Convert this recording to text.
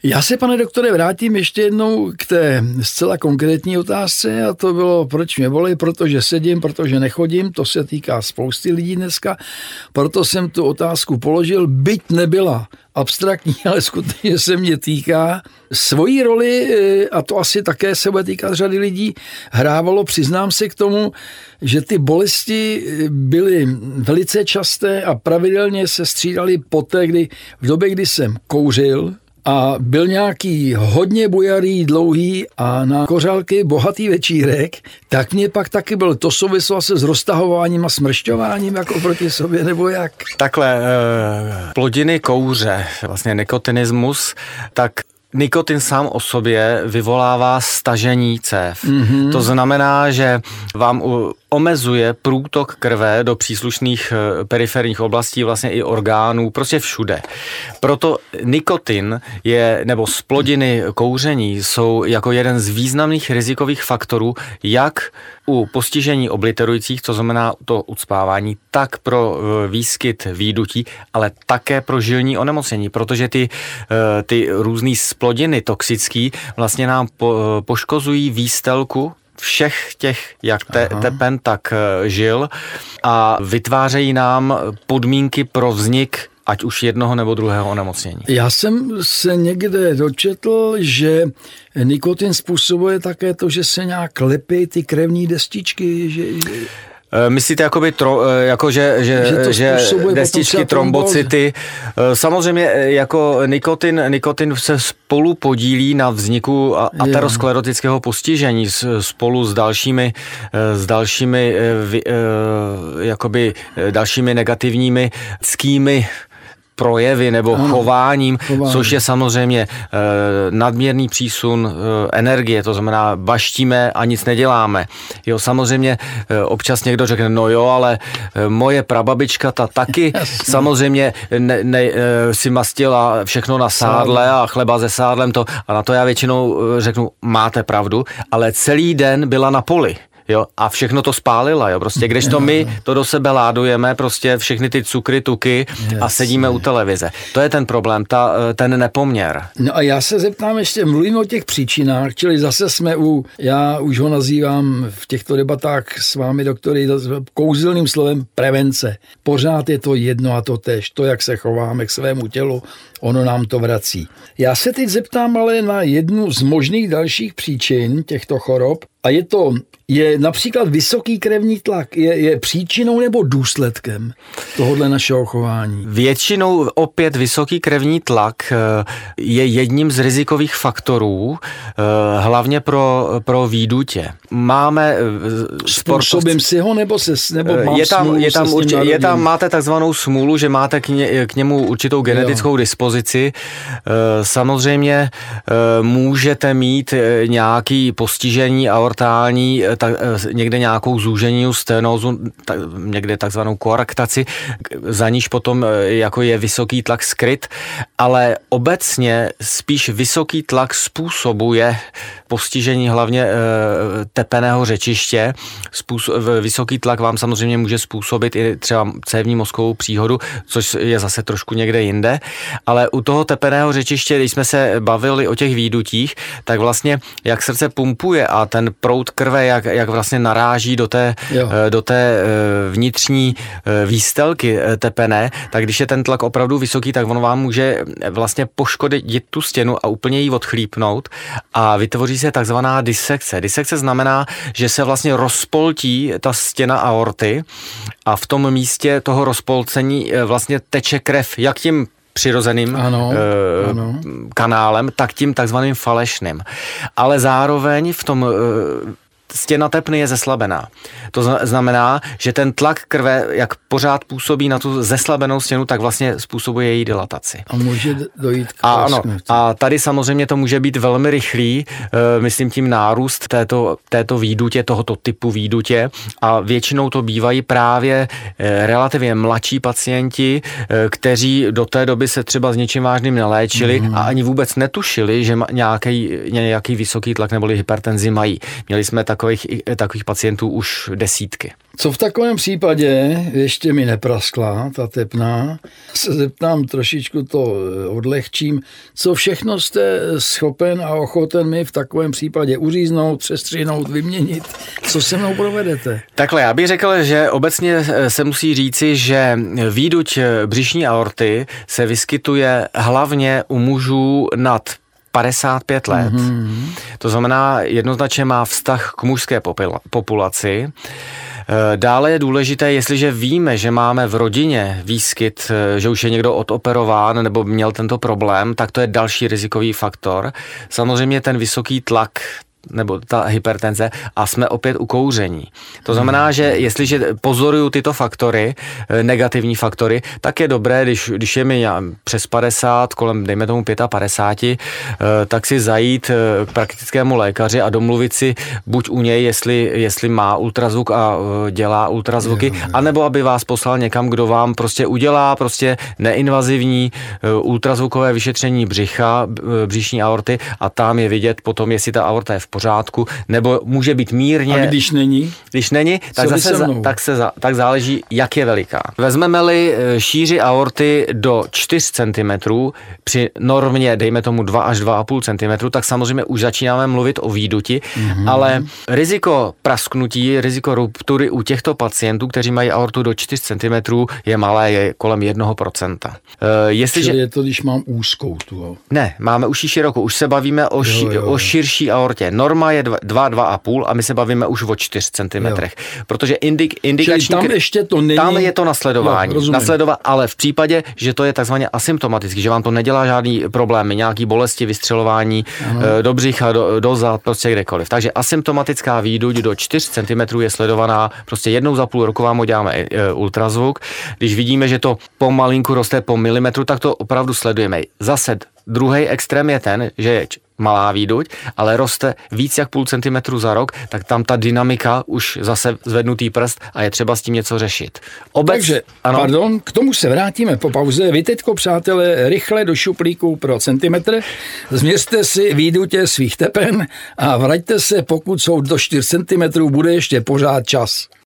Já se, pane doktore, vrátím ještě jednou k té zcela konkrétní otázce a to bylo, proč mě bolí, protože sedím, protože nechodím, to se týká spousty lidí dneska, proto jsem tu otázku položil, byť nebyla abstraktní, ale skutečně se mě týká. Svojí roli, a to asi také se bude týkat řady lidí, hrávalo, přiznám se k tomu, že ty bolesti byly velice časté a pravidelně se střídaly poté, v době, kdy jsem kouřil, a byl nějaký hodně bujarý, dlouhý a na kořálky bohatý večírek, tak mě pak taky byl, to souvislo se s roztahováním a smršťováním jako proti sobě, nebo jak? Takhle, plodiny kouře, vlastně nikotinismus, tak nikotin sám o sobě vyvolává stažení cév. Mm-hmm. To znamená, že vám omezuje průtok krve do příslušných periferních oblastí, vlastně i orgánů, prostě všude. Proto nikotin nebo splodiny kouření jsou jako jeden z významných rizikových faktorů, jak u postižení obliterujících, to znamená to ucpávání, tak pro výskyt výdutí, ale také pro žilní onemocnění, protože ty různý splodiny toxický vlastně nám poškozují výstelku všech těch, jak tepen, tak žil a vytvářejí nám podmínky pro vznik ať už jednoho nebo druhého onemocnění. Já jsem se někde dočetl, že nikotin způsobuje také to, že se nějak lepí ty krevní destičky, že... Myslíte že destičky, trombocyty. Samozřejmě jako nikotin se spolu podílí na vzniku aterosklerotického postižení spolu s dalšími negativními lidskými projevy nebo chováním, což je samozřejmě nadměrný přísun energie, to znamená baštíme a nic neděláme. Jo, samozřejmě občas někdo řekne, no jo, ale moje prababička ta taky samozřejmě si mastila všechno na sádle a chleba se sádlem a na to já většinou řeknu, máte pravdu, ale celý den byla na poli. Jo, a všechno to spálila, jo, prostě, kdežto my to do sebe ládujeme, prostě všechny ty cukry, tuky a sedíme u televize. To je ten problém, ten nepoměr. No a já se zeptám ještě, mluvíme o těch příčinách, čili zase jsme já už ho nazývám v těchto debatách s vámi, doktory, kouzelným slovem prevence. Pořád je to jedno a to též, to, jak se chováme k svému tělu, ono nám to vrací. Já se teď zeptám ale na jednu z možných dalších příčin těchto chorob a je například vysoký krevní tlak. Je příčinou nebo důsledkem tohohle našeho chování? Většinou opět vysoký krevní tlak je jedním z rizikových faktorů, hlavně pro výdutě. Máme způsobím si ho nebo máte takzvanou smůlu, že máte k němu určitou genetickou dispozici. Samozřejmě můžete mít nějaký postižení aortální, někde nějakou zúženinu stenózu, někde takzvanou koaraktaci, za níž potom jako je vysoký tlak skryt, ale obecně spíš vysoký tlak způsobuje postižení hlavně tepenného řečiště. Vysoký tlak vám samozřejmě může způsobit i třeba cévní mozkovou příhodu, což je zase trošku někde jinde, ale u toho tepenného řečiště, když jsme se bavili o těch výdutích, tak vlastně jak srdce pumpuje a ten proud krve, jak vlastně naráží do té vnitřní výstelky tepené, tak když je ten tlak opravdu vysoký, tak on vám může vlastně poškodit tu stěnu a úplně ji odchlípnout a vytvoří se takzvaná disekce. Disekce znamená, že se vlastně rozpoltí ta stěna aorty a v tom místě toho rozpolcení vlastně teče krev, jak tím přirozeným kanálem, tak tím takzvaným falešným. Ale zároveň v tom stěna tepny je zeslabená. To znamená, že ten tlak krve, jak pořád působí na tu zeslabenou stěnu, tak vlastně způsobuje její dilataci. A může dojít k a tady samozřejmě to může být velmi rychlý, myslím tím nárůst této výdutě, tohoto typu výdutě a většinou to bývají právě relativně mladší pacienti, kteří do té doby se třeba s něčím vážným neléčili a ani vůbec netušili, že nějaký vysoký tlak neboli hypertenzi mají. Měli jsme takových pacientů už desítky. Co v takovém případě, ještě mi nepraskla ta tepna, se zeptám, trošičku to odlehčím, co všechno jste schopen a ochoten mi v takovém případě uříznout, přestřihnout, vyměnit, co se mnou provedete? Takhle, já bych řekl, že obecně se musí říci, že výduť břišní aorty se vyskytuje hlavně u mužů nad 55 let. Mm-hmm. To znamená, jednoznačně má vztah k mužské populaci. Dále je důležité, jestliže víme, že máme v rodině výskyt, že už je někdo odoperován nebo měl tento problém, tak to je další rizikový faktor. Samozřejmě ten vysoký tlak nebo ta hypertenze a jsme opět u kouření. To znamená, že jestliže pozoruju tyto faktory, negativní faktory, tak je dobré, když je mi přes 50, kolem dejme tomu 55, tak si zajít k praktickému lékaři a domluvit si buď u něj, jestli má ultrazvuk a dělá ultrazvuky, anebo aby vás poslal někam, kdo vám prostě udělá prostě neinvazivní ultrazvukové vyšetření břicha, břišní aorty a tam je vidět potom, jestli ta aorta je v pořádku, nebo může být mírně. A když není? Když není, tak záleží, jak je veliká. Vezmeme-li šíři aorty do 4 cm, při normě, dejme tomu 2 až 2,5 cm, tak samozřejmě už začínáme mluvit o výduti, ale riziko prasknutí, riziko ruptury u těchto pacientů, kteří mají aortu do 4 cm, je malé, je kolem 1%. Čili je to, když mám úzkou tu? Ne, máme už širokou, už se bavíme o širší aortě. Norma je 2,5 a my se bavíme už o 4 cm. Protože indikační... Tam ještě to není... Tam je to nasledování. Ale v případě, že to je takzvaně asymptomatický, že vám to nedělá žádný problémy, nějaký bolesti, vystřelování do břicha, do zad, prostě kdekoliv. Takže asymptomatická výduť do 4 cm je sledovaná, prostě jednou za půl roku vám uděláme ultrazvuk. Když vidíme, že to pomalinku roste po milimetru, tak to opravdu sledujeme. Zase druhý extrém je ten, že je malá výduť, ale roste víc jak půl centimetru za rok, tak tam ta dynamika už zase zvednutý prst a je třeba s tím něco řešit. Takže, pardon, k tomu se vrátíme po pauze. Vy teďko, přátelé, rychle do šuplíku pro centimetr, změřte si výdutě svých tepen a vraťte se, pokud jsou do 4 cm, bude ještě pořád čas.